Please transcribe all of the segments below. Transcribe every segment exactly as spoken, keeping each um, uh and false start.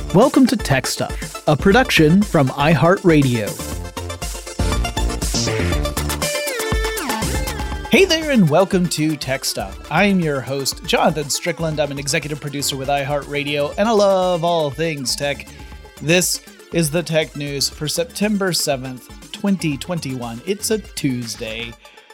Welcome to Tech Stuff, a production from iHeartRadio. Hey there, and welcome to Tech Stuff. I am your host, Jonathan Strickland. I'm an executive producer with iHeartRadio, and I love all things tech. This is the tech news for September seventh, twenty twenty-one. It's a Tuesday,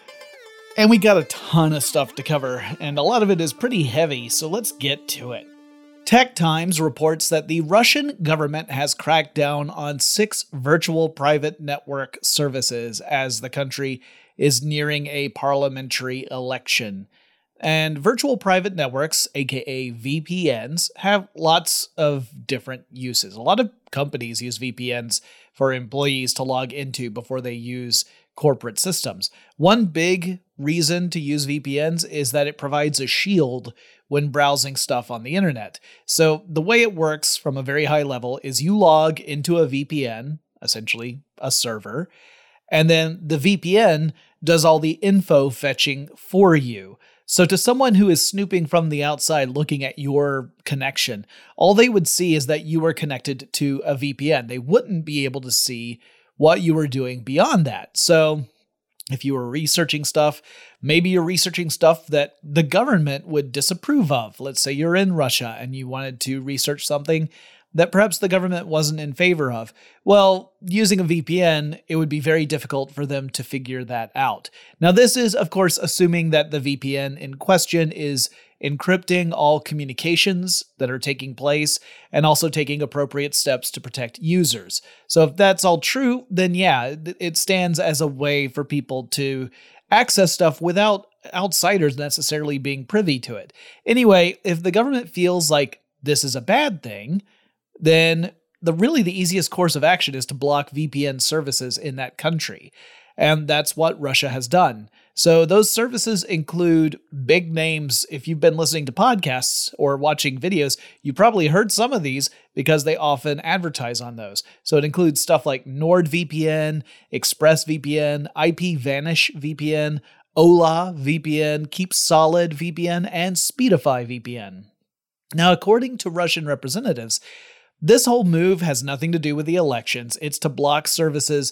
and we got a ton of stuff to cover, and a lot of it is pretty heavy, so let's get to it. Tech Times reports that the Russian government has cracked down on six virtual private network services as the country is nearing a parliamentary election. And virtual private networks, aka V P Ns, have lots of different uses. A lot of companies use V P Ns for employees to log into before they use corporate systems. One big reason to use V P Ns is that it provides a shield when browsing stuff on the internet. So the way it works from a very high level is you log into a V P N, essentially a server, and then the V P N does all the info fetching for you. So to someone who is snooping from the outside looking at your connection, all they would see is that you were connected to a V P N. They wouldn't be able to see what you were doing beyond that. So if you were researching stuff, maybe you're researching stuff that the government would disapprove of. Let's say you're in Russia and you wanted to research something that perhaps the government wasn't in favor of. Well, using a V P N, it would be very difficult for them to figure that out. Now, this is, of course, assuming that the V P N in question is encrypting all communications that are taking place and also taking appropriate steps to protect users. So if that's all true, then yeah, it stands as a way for people to access stuff without outsiders necessarily being privy to it. Anyway, if the government feels like this is a bad thing, then the really the easiest course of action is to block V P N services in that country. And that's what Russia has done. So those services include big names. If you've been listening to podcasts or watching videos, you probably heard some of these because they often advertise on those. So it includes stuff like NordVPN, ExpressVPN, IPVanish V P N, Ola V P N, KeepSolid V P N, and Speedify V P N. Now, according to Russian representatives, this whole move has nothing to do with the elections. It's to block services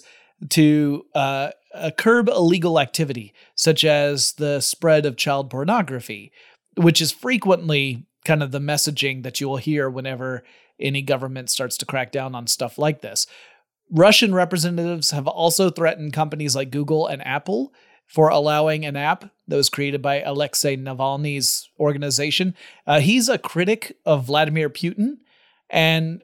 to uh, uh, curb illegal activity, such as the spread of child pornography, which is frequently kind of the messaging that you will hear whenever any government starts to crack down on stuff like this. Russian representatives have also threatened companies like Google and Apple for allowing an app that was created by Alexei Navalny's organization. Uh, he's a critic of Vladimir Putin, and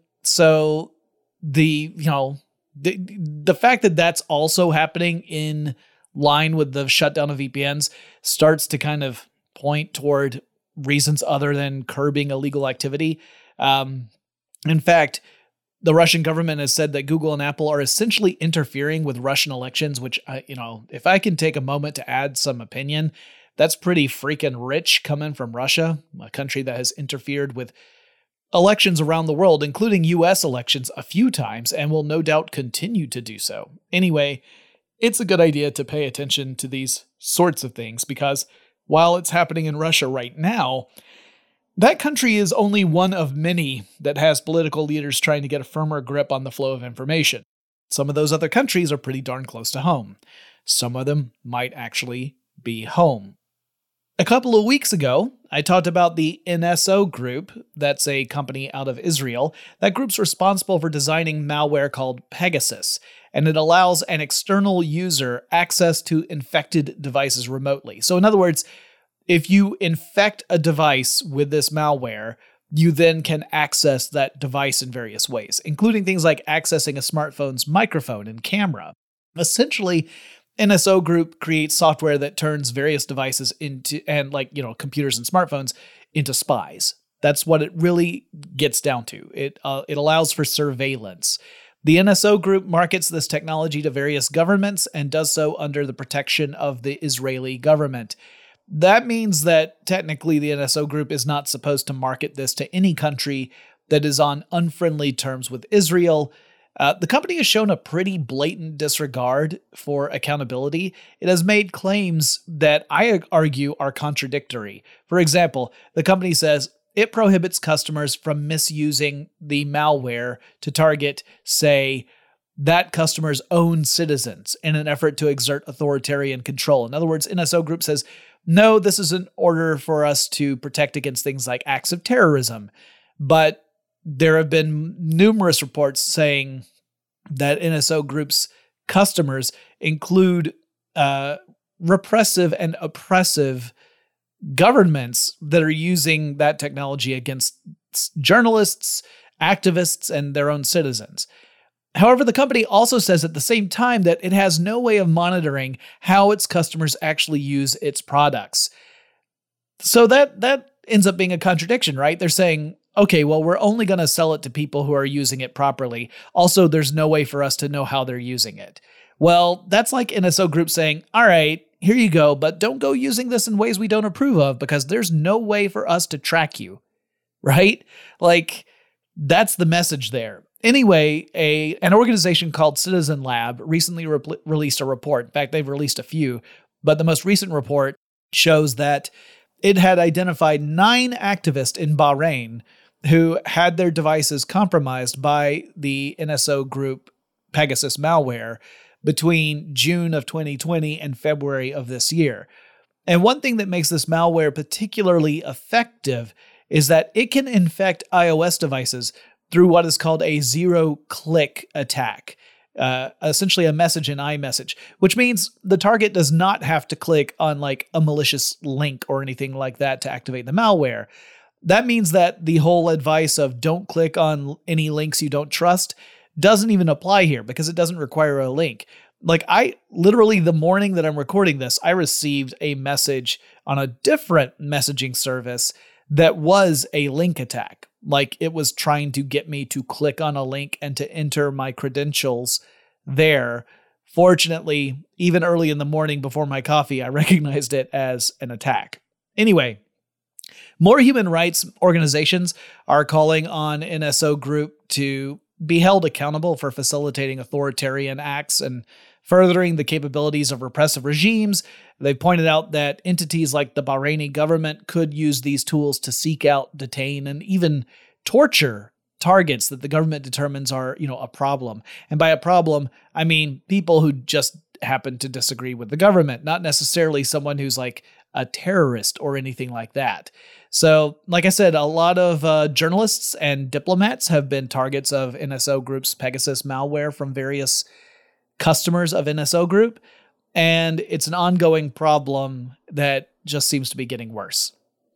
so the, you know, The, the fact that that's also happening in line with the shutdown of V P Ns starts to kind of point toward reasons other than curbing illegal activity. Um, in fact, the Russian government has said that Google and Apple are essentially interfering with Russian elections, which, I, you know, if I can take a moment to add some opinion, that's pretty freaking rich coming from Russia, a country that has interfered with elections around the world, including U S elections a few times, and will no doubt continue to do so. Anyway, it's a good idea to pay attention to these sorts of things because while it's happening in Russia right now, that country is only one of many that has political leaders trying to get a firmer grip on the flow of information. Some of those other countries are pretty darn close to home. Some of them might actually be home. A couple of weeks ago, I talked about the N S O Group. That's a company out of Israel. That group's responsible for designing malware called Pegasus, and it allows an external user access to infected devices remotely. So in other words, if you infect a device with this malware, you then can access that device in various ways, including things like accessing a smartphone's microphone and camera. Essentially, N S O Group creates software that turns various devices into, and like, you know, computers and smartphones into spies. That's what it really gets down to. It uh, it allows for surveillance. The N S O Group markets this technology to various governments and does so under the protection of the Israeli government. That means that technically the N S O Group is not supposed to market this to any country that is on unfriendly terms with Israel. Uh, the company has shown a pretty blatant disregard for accountability. It has made claims that I argue are contradictory. For example, the company says, it prohibits customers from misusing the malware to target, say, that customer's own citizens in an effort to exert authoritarian control. In other words, N S O Group says, no, this is in order for us to protect against things like acts of terrorism. But there have been numerous reports saying that N S O Group's customers include uh, repressive and oppressive governments that are using that technology against journalists, activists, and their own citizens. However, the company also says at the same time that it has no way of monitoring how its customers actually use its products. So that that ends up being a contradiction, right? They're saying, okay, well, we're only going to sell it to people who are using it properly. Also, there's no way for us to know how they're using it. Well, that's like N S O Group saying, all right, here you go, but don't go using this in ways we don't approve of because there's no way for us to track you, right? Like, that's the message there. Anyway, a an organization called Citizen Lab recently re- released a report. In fact, they've released a few, but the most recent report shows that it had identified nine activists in Bahrain who had their devices compromised by the N S O Group Pegasus malware between June of twenty twenty and February of this year. And one thing that makes this malware particularly effective is that it can infect iOS devices through what is called a zero-click attack, uh, essentially a message in iMessage, which means the target does not have to click on like a malicious link or anything like that to activate the malware. That means that the whole advice of don't click on any links you don't trust doesn't even apply here because it doesn't require a link. Like I literally the morning that I'm recording this, I received a message on a different messaging service that was a link attack. Like it was trying to get me to click on a link and to enter my credentials there. Fortunately, even early in the morning before my coffee, I recognized it as an attack. Anyway, more human rights organizations are calling on N S O Group to be held accountable for facilitating authoritarian acts and furthering the capabilities of repressive regimes. They've pointed out that entities like the Bahraini government could use these tools to seek out, detain, and even torture targets that the government determines are, you know, a problem. And by a problem, I mean people who just happen to disagree with the government, not necessarily someone who's like a terrorist or anything like that. So, like I said, a lot of uh, journalists and diplomats have been targets of N S O Group's Pegasus malware from various customers of N S O Group, and it's an ongoing problem that just seems to be getting worse.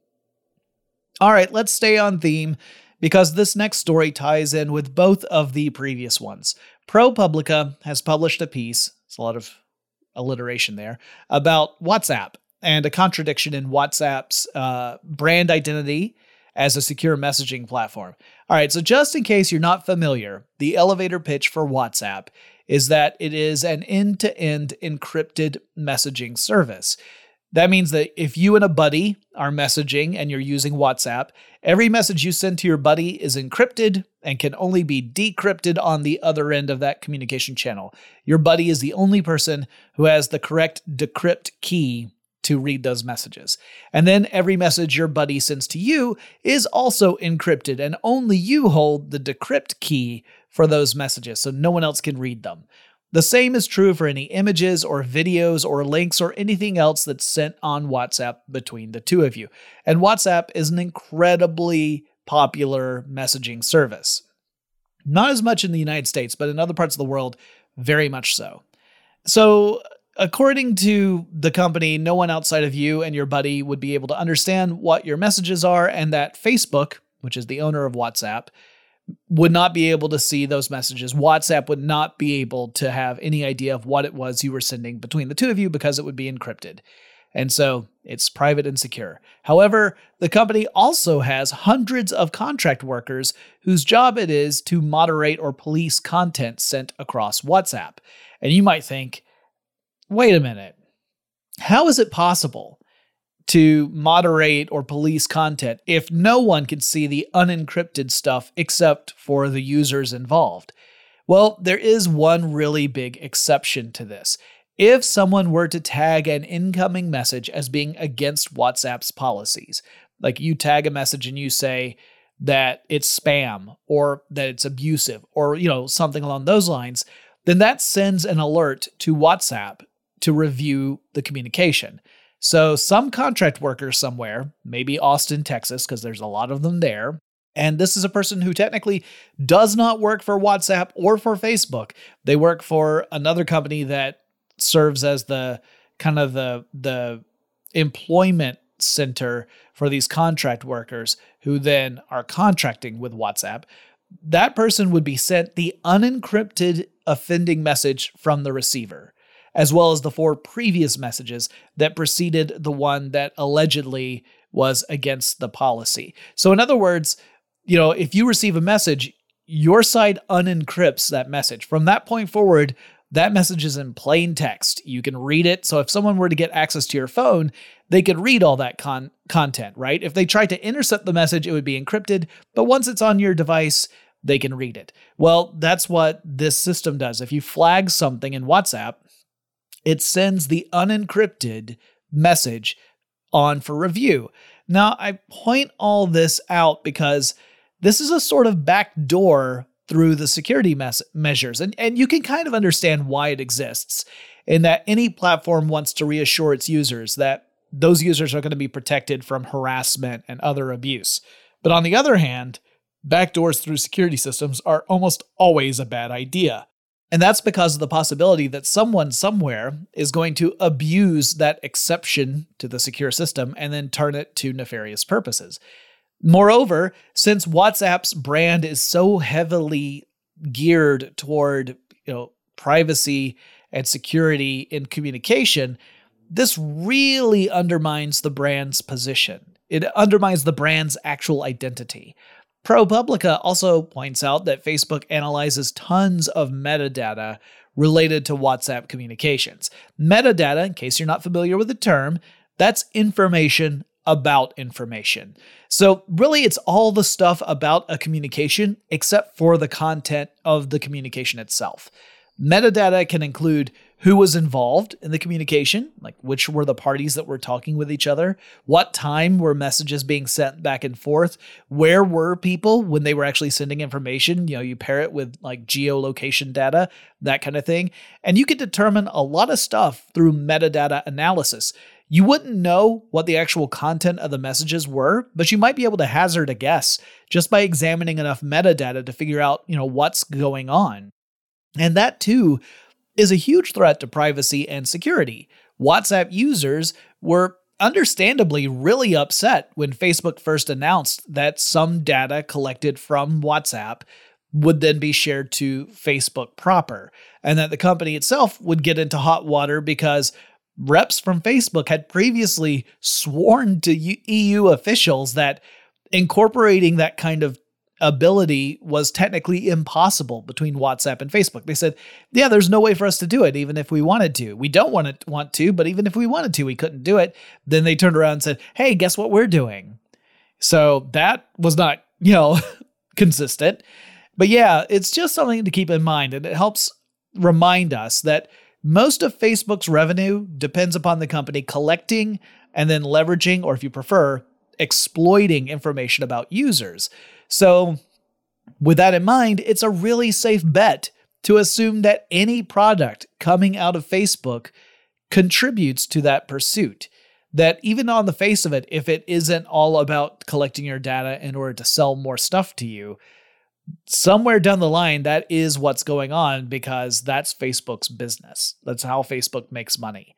All right, let's stay on theme because this next story ties in with both of the previous ones. ProPublica has published a piece, it's a lot of alliteration there, about WhatsApp and a contradiction in WhatsApp's uh, brand identity as a secure messaging platform. All right, so just in case you're not familiar, the elevator pitch for WhatsApp is that it is an end-to-end encrypted messaging service. That means that if you and a buddy are messaging and you're using WhatsApp, every message you send to your buddy is encrypted and can only be decrypted on the other end of that communication channel. Your buddy is the only person who has the correct decrypt key to read those messages. And then every message your buddy sends to you is also encrypted, and only you hold the decrypt key for those messages, so no one else can read them. The same is true for any images or videos or links or anything else that's sent on WhatsApp between the two of you. And WhatsApp is an incredibly popular messaging service. Not as much in the United States, but in other parts of the world, very much so. So, according to the company, no one outside of you and your buddy would be able to understand what your messages are, and that Facebook, which is the owner of WhatsApp, would not be able to see those messages. WhatsApp would not be able to have any idea of what it was you were sending between the two of you because it would be encrypted. And so it's private and secure. However, the company also has hundreds of contract workers whose job it is to moderate or police content sent across WhatsApp. And you might think, wait a minute, how is it possible to moderate or police content if no one can see the unencrypted stuff except for the users involved? Well, there is one really big exception to this. If someone were to tag an incoming message as being against WhatsApp's policies, like you tag a message and you say that it's spam or that it's abusive or, you know, something along those lines, then that sends an alert to WhatsApp to review the communication. So some contract worker somewhere, maybe Austin, Texas, because there's a lot of them there, and this is a person who technically does not work for WhatsApp or for Facebook. They work for another company that serves as the kind of the, the employment center for these contract workers who then are contracting with WhatsApp. That person would be sent the unencrypted offending message from the receiver, as well as the four previous messages that preceded the one that allegedly was against the policy. So in other words, you know, if you receive a message, your side unencrypts that message. From that point forward, that message is in plain text. You can read it. So if someone were to get access to your phone, they could read all that con- content, right? If they tried to intercept the message, it would be encrypted. But once it's on your device, they can read it. Well, that's what this system does. If you flag something in WhatsApp, it sends the unencrypted message on for review. Now, I point all this out because this is a sort of backdoor through the security mes- measures. And, and you can kind of understand why it exists, in that any platform wants to reassure its users that those users are going to be protected from harassment and other abuse. But on the other hand, backdoors through security systems are almost always a bad idea. And that's because of the possibility that someone somewhere is going to abuse that exception to the secure system and then turn it to nefarious purposes. Moreover, since WhatsApp's brand is so heavily geared toward, you know, privacy and security in communication, this really undermines the brand's position. It undermines the brand's actual identity. ProPublica also points out that Facebook analyzes tons of metadata related to WhatsApp communications. Metadata, in case you're not familiar with the term, that's information about information. So really, it's all the stuff about a communication except for the content of the communication itself. Metadata can include who was involved in the communication, like which were the parties that were talking with each other, what time were messages being sent back and forth, where were people when they were actually sending information, you know, you pair it with like geolocation data, that kind of thing. And you can determine a lot of stuff through metadata analysis. You wouldn't know what the actual content of the messages were, but you might be able to hazard a guess just by examining enough metadata to figure out, you know, what's going on. And that too is a huge threat to privacy and security. WhatsApp users were understandably really upset when Facebook first announced that some data collected from WhatsApp would then be shared to Facebook proper, and that the company itself would get into hot water because reps from Facebook had previously sworn to E U officials that incorporating that kind of ability was technically impossible between WhatsApp and Facebook. They said, yeah, there's no way for us to do it, even if we wanted to. We don't want to want to, but even if we wanted to, we couldn't do it. Then they turned around and said, hey, guess what we're doing? So that was not, you know, consistent. But yeah, it's just something to keep in mind, and it helps remind us that most of Facebook's revenue depends upon the company collecting and then leveraging, or if you prefer, exploiting information about users. So with that in mind, it's a really safe bet to assume that any product coming out of Facebook contributes to that pursuit. That even on the face of it, if it isn't all about collecting your data in order to sell more stuff to you, somewhere down the line, that is what's going on because that's Facebook's business. That's how Facebook makes money.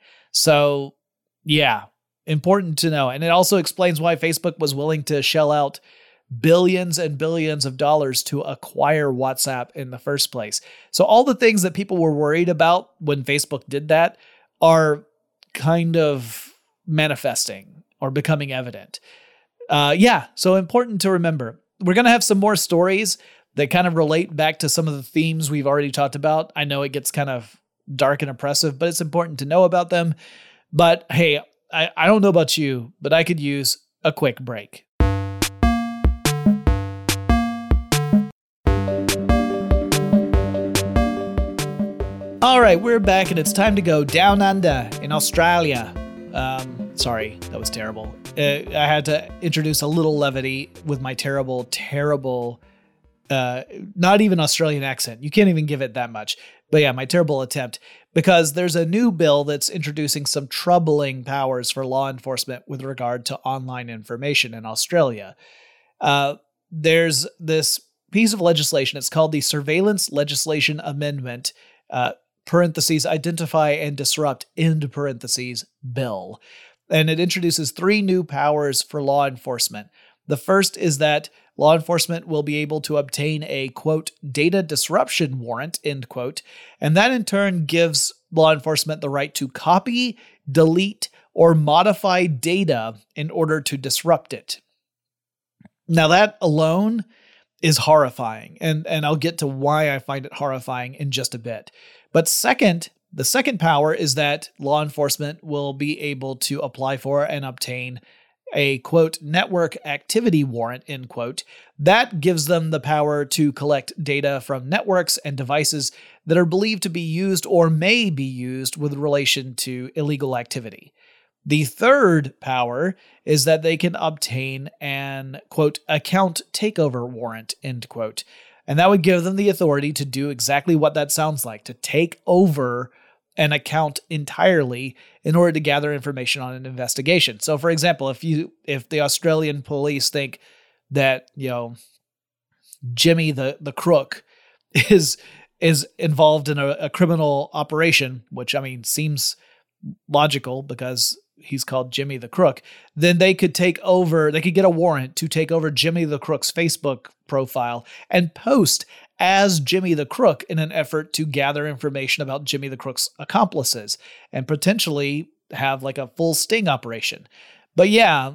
So yeah, important to know. And it also explains why Facebook was willing to shell out billions and billions of dollars to acquire WhatsApp in the first place. So all the things that people were worried about when Facebook did that are kind of manifesting or becoming evident. Uh, yeah, so important to remember. We're going to have some more stories that kind of relate back to some of the themes we've already talked about. I know it gets kind of dark and oppressive, but it's important to know about them. But hey, I, I don't know about you, but I could use a quick break. All right, we're back and it's time to go down under in Australia. Um, sorry, that was terrible. uh, I had to introduce a little levity with my terrible, terrible, uh, not even Australian accent. You can't even give it that much. But yeah, my terrible attempt, because there's a new bill that's introducing some troubling powers for law enforcement with regard to online information in Australia. Uh, there's this piece of legislation. It's called the Surveillance Legislation Amendment, uh, parentheses, identify and disrupt, end parentheses, bill. And it introduces three new powers for law enforcement. The first is that law enforcement will be able to obtain a, quote, data disruption warrant, end quote, and that in turn gives law enforcement the right to copy, delete, or modify data in order to disrupt it. Now that alone is horrifying, and, and I'll get to why I find it horrifying in just a bit. But second, the second power is that law enforcement will be able to apply for and obtain a, quote, network activity warrant, end quote. That gives them the power to collect data from networks and devices that are believed to be used or may be used with relation to illegal activity. The third power is that they can obtain an, quote, account takeover warrant, end quote. And that would give them the authority to do exactly what that sounds like, to take over an account entirely in order to gather information on an investigation. So for example, if you if the Australian police think that, you know, Jimmy the, the crook is is involved in a, a criminal operation, which I mean seems logical because he's called Jimmy the Crook, then they could take over, they could get a warrant to take over Jimmy the Crook's Facebook profile and post as Jimmy the Crook in an effort to gather information about Jimmy the Crook's accomplices and potentially have like a full sting operation. But yeah,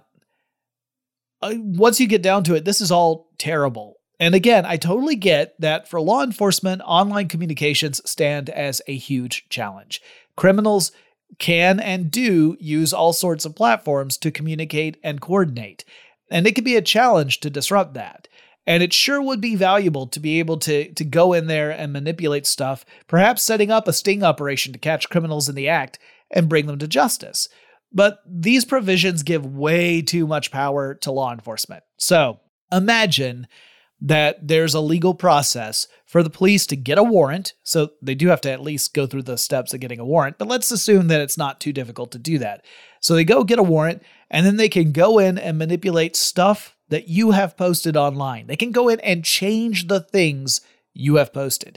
once you get down to it, this is all terrible. And again, I totally get that for law enforcement, online communications stand as a huge challenge. Criminals can and do use all sorts of platforms to communicate and coordinate, and it can be a challenge to disrupt that. And it sure would be valuable to be able to, to go in there and manipulate stuff, perhaps setting up a sting operation to catch criminals in the act and bring them to justice. But these provisions give way too much power to law enforcement. So imagine that there's a legal process for the police to get a warrant. So they do have to at least go through the steps of getting a warrant, but let's assume that it's not too difficult to do that. So they go get a warrant, and then they can go in and manipulate stuff that you have posted online. They can go in and change the things you have posted.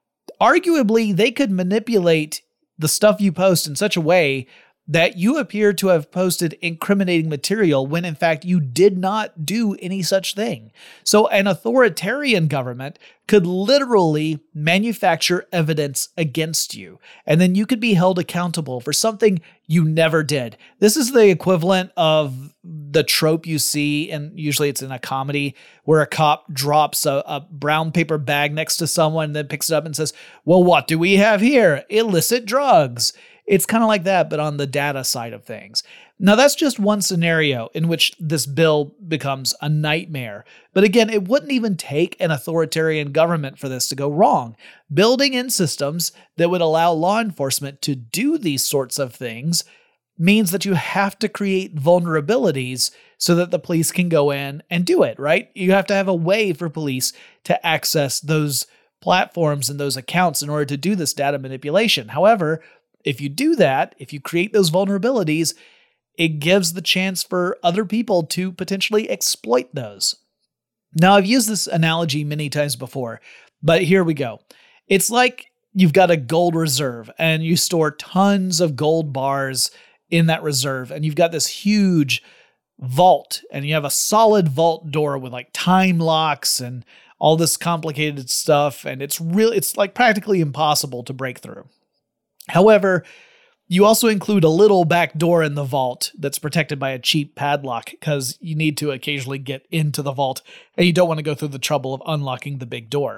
Arguably, they could manipulate the stuff you post in such a way that you appear to have posted incriminating material when in fact you did not do any such thing. So an authoritarian government could literally manufacture evidence against you, and then you could be held accountable for something you never did. This is the equivalent of the trope you see, and usually it's in a comedy, where a cop drops a, a brown paper bag next to someone and then picks it up and says, "Well, what do we have here? Illicit drugs." It's kind of like that, but on the data side of things. Now, that's just one scenario in which this bill becomes a nightmare. But again, it wouldn't even take an authoritarian government for this to go wrong. Building in systems that would allow law enforcement to do these sorts of things means that you have to create vulnerabilities so that the police can go in and do it, right? You have to have a way for police to access those platforms and those accounts in order to do this data manipulation. However, if you do that, if you create those vulnerabilities, it gives the chance for other people to potentially exploit those. Now, I've used this analogy many times before, but here we go. It's like you've got a gold reserve and you store tons of gold bars in that reserve, and you've got this huge vault, and you have a solid vault door with like time locks and all this complicated stuff, and it's really, it's like practically impossible to break through. However, you also include a little back door in the vault that's protected by a cheap padlock because you need to occasionally get into the vault and you don't want to go through the trouble of unlocking the big door.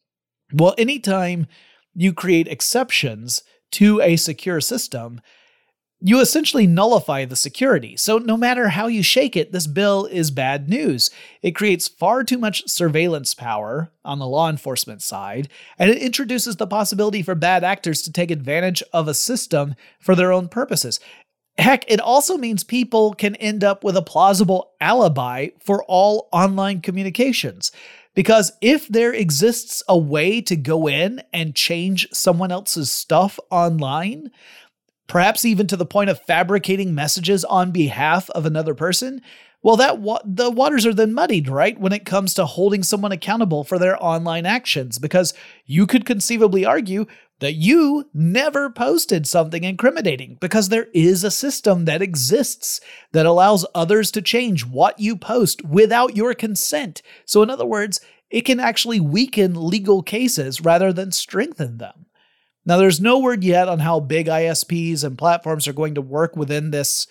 Well, anytime you create exceptions to a secure system, you essentially nullify the security. So no matter how you shake it, this bill is bad news. It creates far too much surveillance power on the law enforcement side, and it introduces the possibility for bad actors to take advantage of a system for their own purposes. Heck, it also means people can end up with a plausible alibi for all online communications. Because if there exists a way to go in and change someone else's stuff online, perhaps even to the point of fabricating messages on behalf of another person, well, that wa- the waters are then muddied, right, when it comes to holding someone accountable for their online actions, because you could conceivably argue that you never posted something incriminating, because there is a system that exists that allows others to change what you post without your consent. So in other words, it can actually weaken legal cases rather than strengthen them. Now, there's no word yet on how big I S Ps and platforms are going to work within this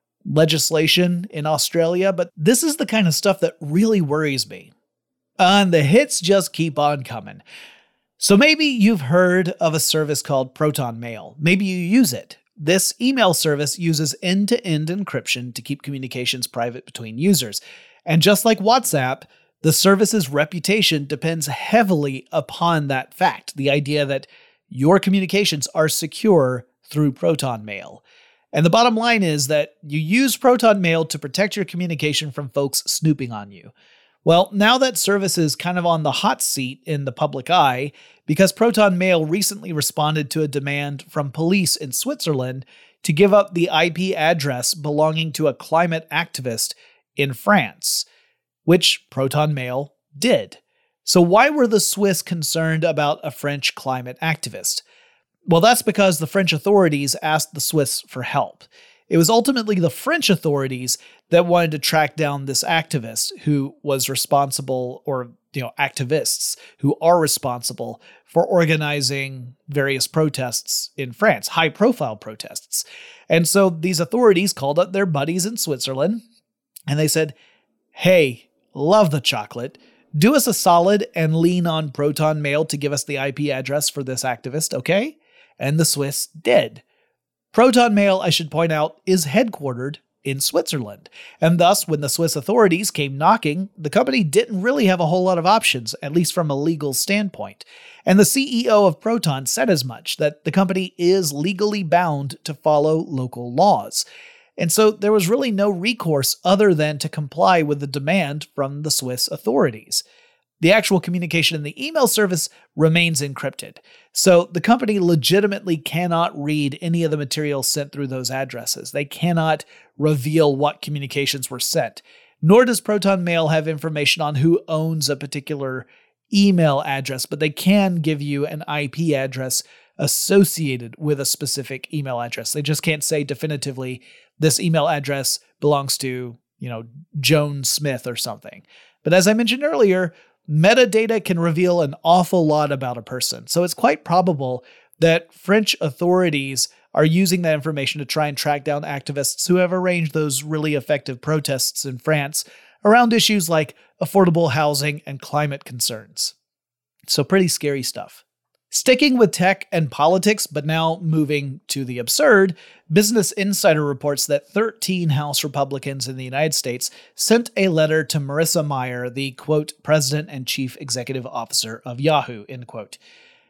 legislation in Australia, but this is the kind of stuff that really worries me. And the hits just keep on coming. So maybe you've heard of a service called Proton Mail. Maybe you use it. This email service uses end-to-end encryption to keep communications private between users. And just like WhatsApp, the service's reputation depends heavily upon that fact, the idea that your communications are secure through Proton Mail. And the bottom line is that you use Proton Mail to protect your communication from folks snooping on you. Well, now that service is kind of on the hot seat in the public eye because Proton Mail recently responded to a demand from police in Switzerland to give up the I P address belonging to a climate activist in France, which Proton Mail did. So why were the Swiss concerned about a French climate activist? Well, that's because the French authorities asked the Swiss for help. It was ultimately the French authorities that wanted to track down this activist who was responsible, or, you know, activists who are responsible for organizing various protests in France, high-profile protests. And so these authorities called up their buddies in Switzerland, and they said, hey, love the chocolate. Do us a solid and lean on Proton Mail to give us the I P address for this activist, okay? And the Swiss did. Proton Mail, I should point out, is headquartered in Switzerland. And thus, when the Swiss authorities came knocking, the company didn't really have a whole lot of options, at least from a legal standpoint. And the C E O of Proton said as much, that the company is legally bound to follow local laws. And so there was really no recourse other than to comply with the demand from the Swiss authorities. The actual communication in the email service remains encrypted, so the company legitimately cannot read any of the material sent through those addresses. They cannot reveal what communications were sent, nor does Proton Mail have information on who owns a particular email address, but they can give you an I P address associated with a specific email address. They just can't say definitively this email address belongs to, you know, Joan Smith or something. But as I mentioned earlier, metadata can reveal an awful lot about a person, so it's quite probable that French authorities are using that information to try and track down activists who have arranged those really effective protests in France around issues like affordable housing and climate concerns. So pretty scary stuff. Sticking with tech and politics, but now moving to the absurd, Business Insider reports that thirteen House Republicans in the United States sent a letter to Marissa Mayer, the, quote, president and chief executive officer of Yahoo, end quote.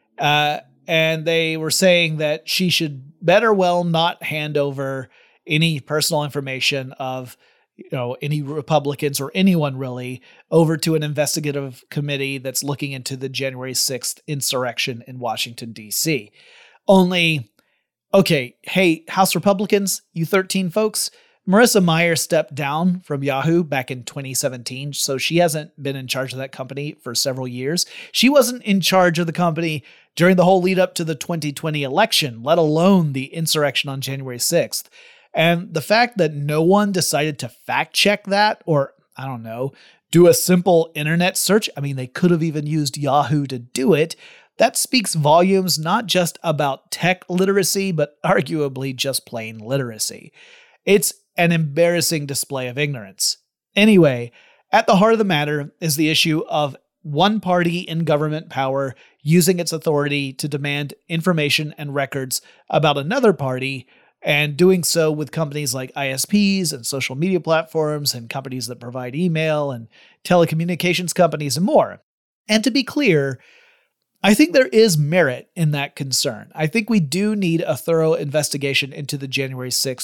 Uh, and they were saying that she should better well not hand over any personal information of, you know, any Republicans or anyone really over to an investigative committee that's looking into the January sixth insurrection in Washington, D C. Only, okay, hey, House Republicans, you thirteen folks, Marissa Mayer stepped down from Yahoo back in twenty seventeen, so she hasn't been in charge of that company for several years. She wasn't in charge of the company during the whole lead up to the twenty twenty election, let alone the insurrection on January sixth. And the fact that no one decided to fact check that, or, I don't know, do a simple internet search, I mean, they could have even used Yahoo to do it, that speaks volumes not just about tech literacy, but arguably just plain literacy. It's an embarrassing display of ignorance. Anyway, at the heart of the matter is the issue of one party in government power using its authority to demand information and records about another party, and doing so with companies like I S Ps and social media platforms and companies that provide email and telecommunications companies and more. And to be clear, I think there is merit in that concern. I think we do need a thorough investigation into the January sixth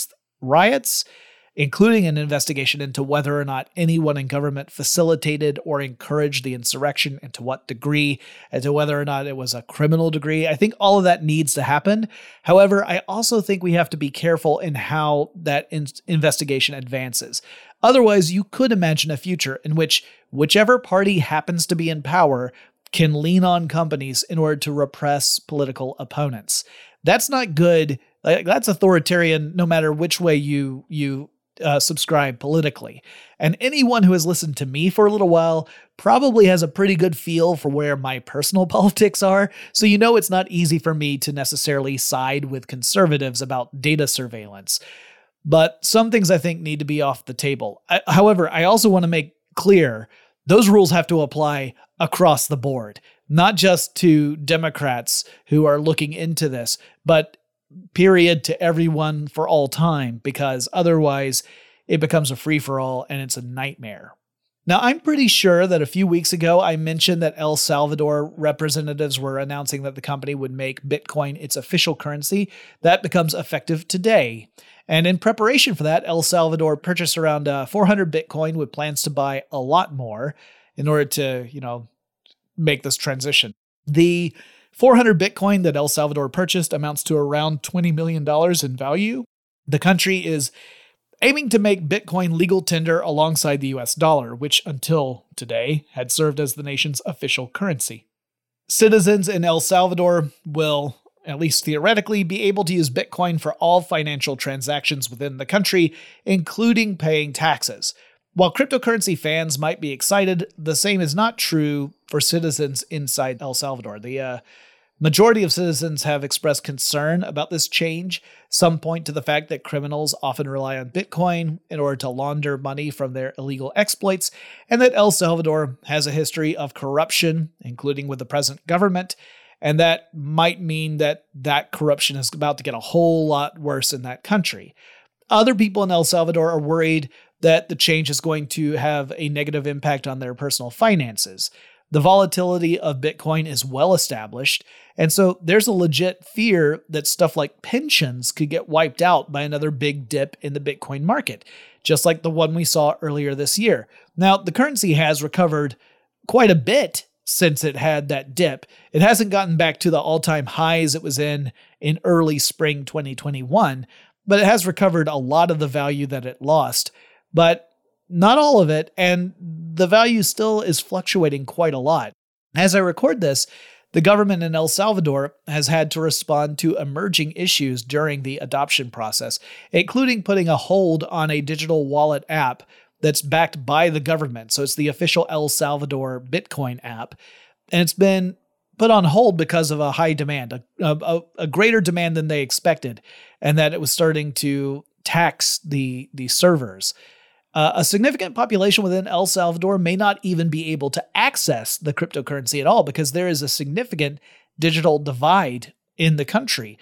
riots, including an investigation into whether or not anyone in government facilitated or encouraged the insurrection and to what degree, and to whether or not it was a criminal degree. I think all of that needs to happen. However, I also think we have to be careful in how that in- investigation advances. Otherwise, you could imagine a future in which whichever party happens to be in power can lean on companies in order to repress political opponents. That's not good. Like, that's authoritarian no matter which way you you Uh, subscribe politically. And anyone who has listened to me for a little while probably has a pretty good feel for where my personal politics are, so you know it's not easy for me to necessarily side with conservatives about data surveillance. But some things I think need to be off the table. I, however, I also want to make clear those rules have to apply across the board, not just to Democrats who are looking into this, but period to everyone for all time, because otherwise it becomes a free-for-all and it's a nightmare. Now, I'm pretty sure that a few weeks ago I mentioned that El Salvador representatives were announcing that the company would make Bitcoin its official currency. That becomes effective today. And in preparation for that, El Salvador purchased around uh, four hundred Bitcoin with plans to buy a lot more in order to, you know, make this transition. The four hundred Bitcoin that El Salvador purchased amounts to around twenty million dollars in value. The country is aiming to make Bitcoin legal tender alongside the U S dollar, which until today had served as the nation's official currency. Citizens in El Salvador will, at least theoretically, be able to use Bitcoin for all financial transactions within the country, including paying taxes. While cryptocurrency fans might be excited, the same is not true for citizens inside El Salvador. The uh, majority of citizens have expressed concern about this change. Some point to the fact that criminals often rely on Bitcoin in order to launder money from their illegal exploits, and that El Salvador has a history of corruption, including with the present government, and that might mean that that corruption is about to get a whole lot worse in that country. Other people in El Salvador are worried that the change is going to have a negative impact on their personal finances. The volatility of Bitcoin is well established, and so there's a legit fear that stuff like pensions could get wiped out by another big dip in the Bitcoin market, just like the one we saw earlier this year. Now, the currency has recovered quite a bit since it had that dip. It hasn't gotten back to the all-time highs it was in in early spring twenty twenty-one, but it has recovered a lot of the value that it lost. But not all of it, and the value still is fluctuating quite a lot. As I record this, the government in El Salvador has had to respond to emerging issues during the adoption process, including putting a hold on a digital wallet app that's backed by the government. So it's the official El Salvador Bitcoin app, and it's been put on hold because of a high demand, a, a, a greater demand than they expected, and that it was starting to tax the, the servers. Uh, a significant population within El Salvador may not even be able to access the cryptocurrency at all because there is a significant digital divide in the country.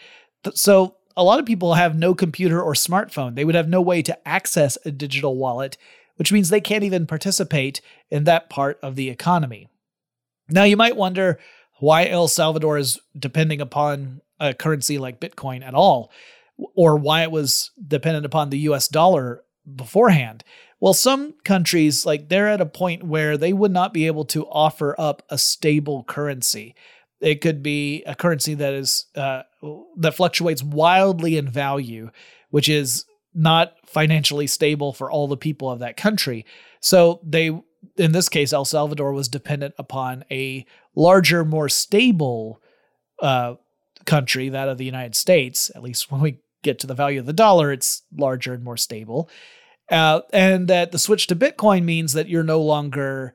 So a lot of people have no computer or smartphone. They would have no way to access a digital wallet, which means they can't even participate in that part of the economy. Now, you might wonder why El Salvador is depending upon a currency like Bitcoin at all, or why it was dependent upon the U S dollar beforehand. Well, some countries, like they're at a point where they would not be able to offer up a stable currency. It could be a currency that is uh, that fluctuates wildly in value, which is not financially stable for all the people of that country. So they, in this case, El Salvador was dependent upon a larger, more stable uh, country, that of the United States. At least when we get to the value of the dollar, it's larger and more stable. Uh, and that the switch to Bitcoin means that you're no longer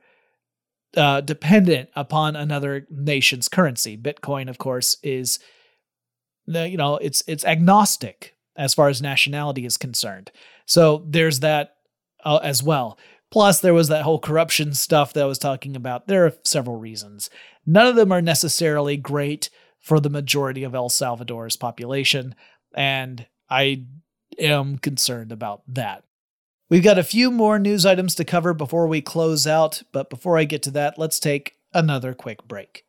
uh, dependent upon another nation's currency. Bitcoin, of course, is, you know, it's it's agnostic as far as nationality is concerned. So there's that uh, as well. Plus, there was that whole corruption stuff that I was talking about. There are several reasons. None of them are necessarily great for the majority of El Salvador's population, and I am concerned about that. We've got a few more news items to cover before we close out, but before I get to that, let's take another quick break.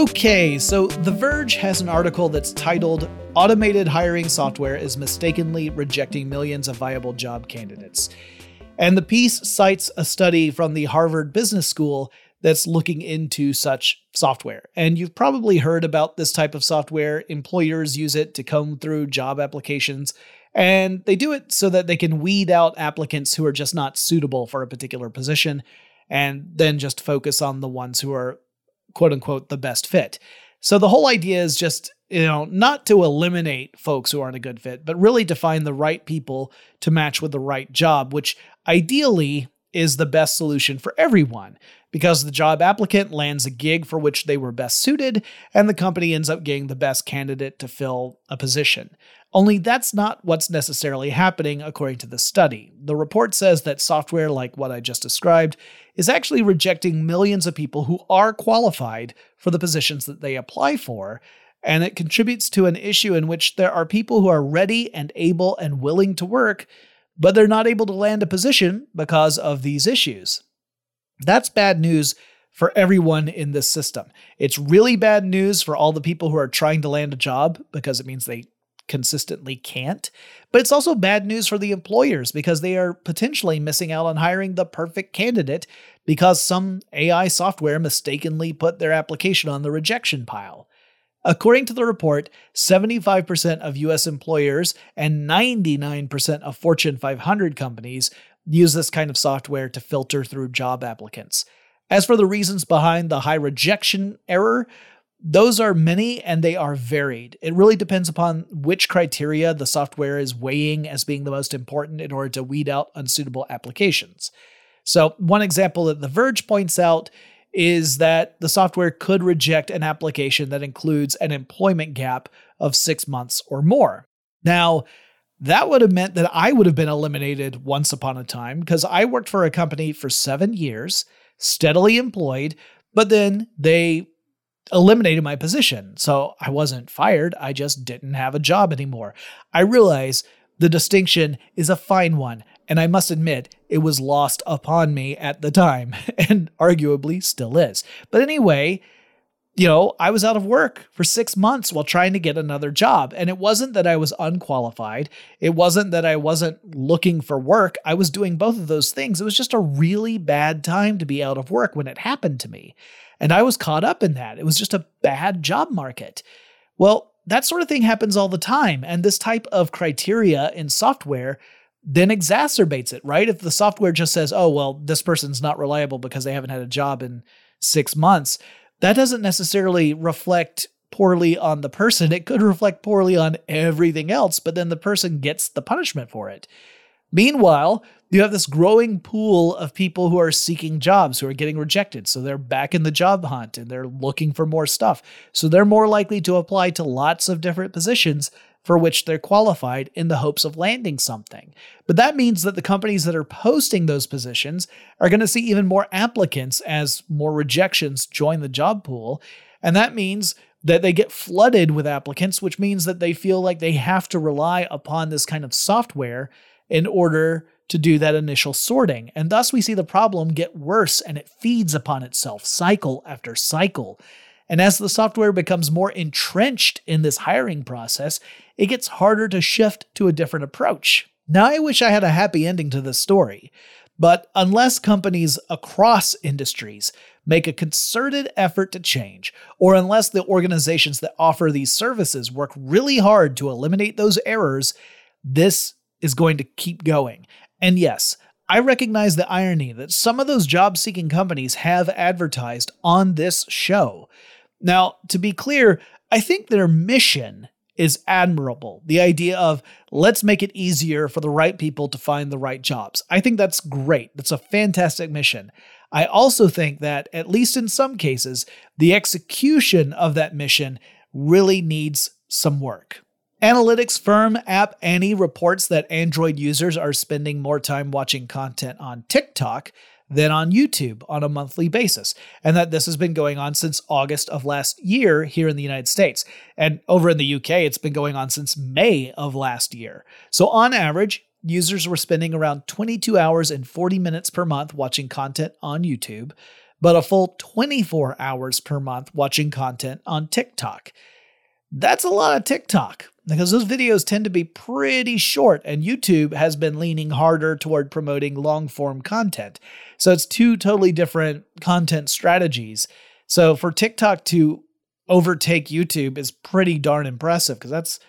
Okay, so The Verge has an article that's titled "Automated Hiring Software is Mistakenly Rejecting Millions of Viable Job Candidates." And the piece cites a study from the Harvard Business School that's looking into such software. And you've probably heard about this type of software. Employers use it to comb through job applications, and they do it so that they can weed out applicants who are just not suitable for a particular position, and then just focus on the ones who are quote unquote the best fit. So the whole idea is just, you know, not to eliminate folks who aren't a good fit, but really to find the right people to match with the right job, which ideally is the best solution for everyone, because the job applicant lands a gig for which they were best suited, and the company ends up getting the best candidate to fill a position. Only that's not what's necessarily happening according to the study. The report says that software like what I just described is actually rejecting millions of people who are qualified for the positions that they apply for, and it contributes to an issue in which there are people who are ready and able and willing to work, but they're not able to land a position because of these issues. That's bad news for everyone in this system. It's really bad news for all the people who are trying to land a job because it means they consistently can't. But it's also bad news for the employers because they are potentially missing out on hiring the perfect candidate because some A I software mistakenly put their application on the rejection pile. According to the report, seventy-five percent of U S employers and ninety-nine percent of Fortune five hundred companies use this kind of software to filter through job applicants. As for the reasons behind the high rejection error, those are many and they are varied. It really depends upon which criteria the software is weighing as being the most important in order to weed out unsuitable applications. So one example that The Verge points out is that the software could reject an application that includes an employment gap of six months or more. Now, that would have meant that I would have been eliminated once upon a time because I worked for a company for seven years, steadily employed, but then they eliminated my position. So I wasn't fired, I just didn't have a job anymore. I realize the distinction is a fine one, and I must admit it was lost upon me at the time, and arguably still is. But anyway, you know, I was out of work for six months while trying to get another job. And it wasn't that I was unqualified. It wasn't that I wasn't looking for work. I was doing both of those things. It was just a really bad time to be out of work when it happened to me. And I was caught up in that. It was just a bad job market. Well, that sort of thing happens all the time. And this type of criteria in software then exacerbates it, right? If the software just says, oh, well, this person's not reliable because they haven't had a job in six months, that doesn't necessarily reflect poorly on the person. It could reflect poorly on everything else, but then the person gets the punishment for it. Meanwhile, you have this growing pool of people who are seeking jobs, who are getting rejected. So they're back in the job hunt and they're looking for more stuff. So they're more likely to apply to lots of different positions for which they're qualified in the hopes of landing something. But that means that the companies that are posting those positions are going to see even more applicants as more rejections join the job pool. And that means that they get flooded with applicants, which means that they feel like they have to rely upon this kind of software in order to do that initial sorting. And thus we see the problem get worse and it feeds upon itself cycle after cycle. And as the software becomes more entrenched in this hiring process, it gets harder to shift to a different approach. Now, I wish I had a happy ending to this story, but unless companies across industries make a concerted effort to change, or unless the organizations that offer these services work really hard to eliminate those errors, this is going to keep going. And yes, I recognize the irony that some of those job-seeking companies have advertised on this show. Now, to be clear, I think their mission is admirable. The idea of let's make it easier for the right people to find the right jobs. I think that's great. That's a fantastic mission. I also think that, at least in some cases, the execution of that mission really needs some work. Analytics firm App Annie reports that Android users are spending more time watching content on TikTok than on YouTube on a monthly basis, and that this has been going on since August of last year here in the United States. And over in the U K, it's been going on since May of last year. So on average, users were spending around twenty-two hours and forty minutes per month watching content on YouTube. but a full twenty-four hours per month watching content on TikTok. That's a lot of TikTok, because those videos tend to be pretty short, and YouTube has been leaning harder toward promoting long-form content. So it's two totally different content strategies. So for TikTok to overtake YouTube is pretty darn impressive, because that's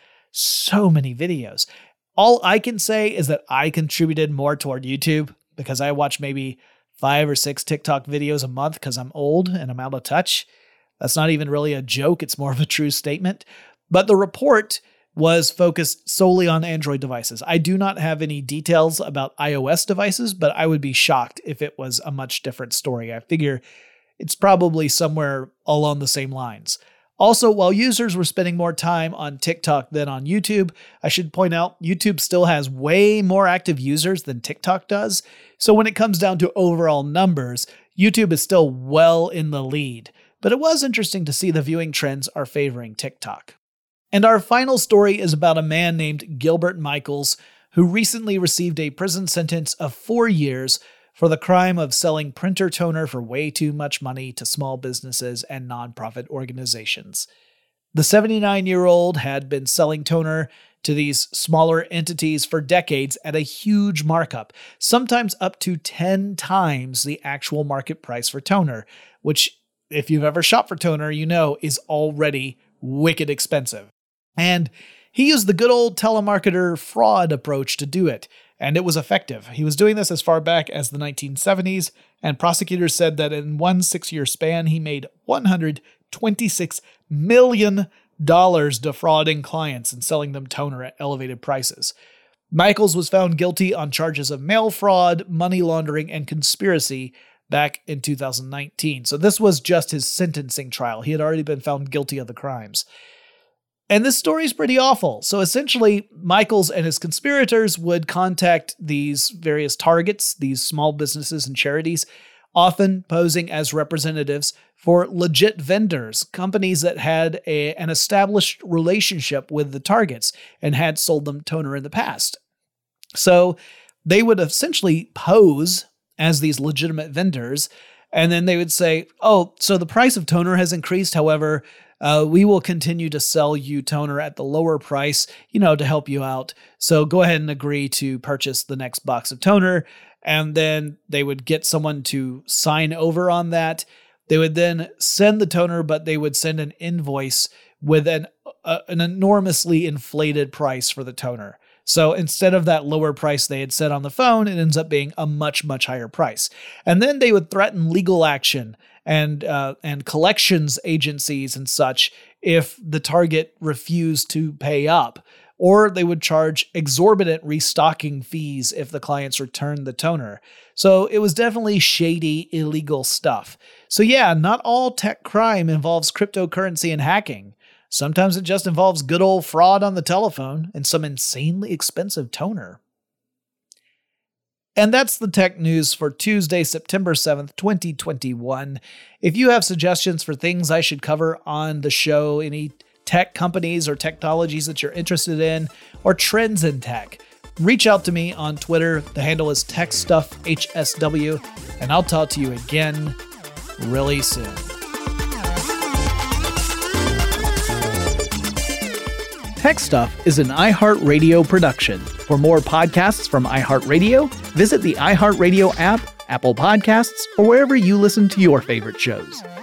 so many videos. All I can say is that I contributed more toward YouTube, because I watch maybe five or six TikTok videos a month because I'm old and I'm out of touch. That's not even really a joke. It's more of a true statement. But the report was focused solely on Android devices. I do not have any details about iOS devices, but I would be shocked if it was a much different story. I figure it's probably somewhere along the same lines. Also, while users were spending more time on TikTok than on YouTube, I should point out YouTube still has way more active users than TikTok does. So when it comes down to overall numbers, YouTube is still well in the lead. But it was interesting to see the viewing trends are favoring TikTok. And our final story is about a man named Gilbert Michaels, who recently received a prison sentence of four years for the crime of selling printer toner for way too much money to small businesses and nonprofit organizations. The seventy-nine-year-old had been selling toner to these smaller entities for decades at a huge markup, sometimes up to ten times the actual market price for toner, which, if you've ever shopped for toner, you know is already wicked expensive. And he used the good old telemarketer fraud approach to do it, and it was effective. He was doing this as far back as the nineteen seventies, and prosecutors said that in one six-year span, he made one hundred twenty-six million dollars defrauding clients and selling them toner at elevated prices. Michaels was found guilty on charges of mail fraud, money laundering, and conspiracy back in two thousand nineteen. So this was just his sentencing trial. He had already been found guilty of the crimes. And this story is pretty awful. So essentially, Michaels and his conspirators would contact these various targets, these small businesses and charities, often posing as representatives for legit vendors, companies that had a, an established relationship with the targets and had sold them toner in the past. So they would essentially pose as these legitimate vendors, and then they would say, oh, so the price of toner has increased, however, Uh, we will continue to sell you toner at the lower price, you know, to help you out. So go ahead and agree to purchase the next box of toner. And then they would get someone to sign over on that. They would then send the toner, but they would send an invoice with an, uh, an enormously inflated price for the toner. So instead of that lower price they had said on the phone, it ends up being a much, much higher price. And then they would threaten legal action and uh, and collections agencies and such if the target refused to pay up. Or they would charge exorbitant restocking fees if the clients returned the toner. So it was definitely shady, illegal stuff. So yeah, not all tech crime involves cryptocurrency and hacking. Sometimes it just involves good old fraud on the telephone and some insanely expensive toner. And that's the tech news for Tuesday, September seventh, twenty twenty-one. If you have suggestions for things I should cover on the show, any tech companies or technologies that you're interested in, or trends in tech, reach out to me on Twitter. The handle is TechStuffHSW, and I'll talk to you again really soon. Tech Stuff is an iHeartRadio production. For more podcasts from iHeartRadio, visit the iHeartRadio app, Apple Podcasts, or wherever you listen to your favorite shows.